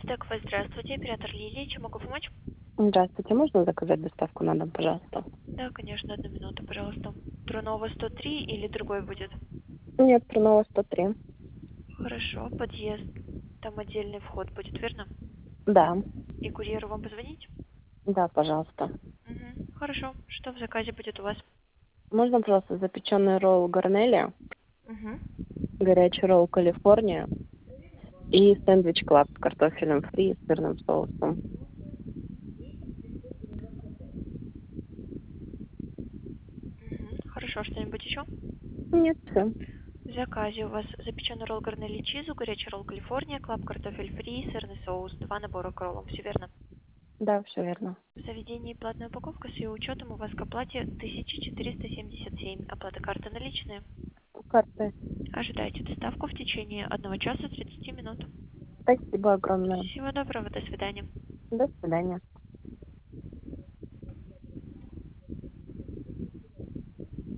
Стеквой, здравствуйте, оператор Лилия, чем могу помочь? Здравствуйте, можно заказать доставку на дом, пожалуйста? Да, конечно, одну минуту, пожалуйста. Трунова 103 или другой будет? Нет, Трунова 103. Хорошо, подъезд. Там отдельный вход будет, верно? Да, И курьеру вам позвонить? да, пожалуйста. Угу. Хорошо, что в заказе будет у вас? Можно, пожалуйста, запеченный ролл Гарнелия, Угу. горячий ролл Калифорния и сэндвич Клаб с картофелем фри и сырным соусом. Угу. Хорошо, что-нибудь еще? Нет, все. В заказе у вас запеченный ролл гарнели чизу, горячий ролл Калифорния, клаб картофель фри, сырный соус, два набора к роллам, все верно? Да, все верно. В заведении платная упаковка с ее учетом у вас к оплате 1477. Оплата карты наличные. Карты. Ожидайте доставку в течение 1 часа 30 минут. Спасибо огромное. Всего доброго, до свидания. До свидания.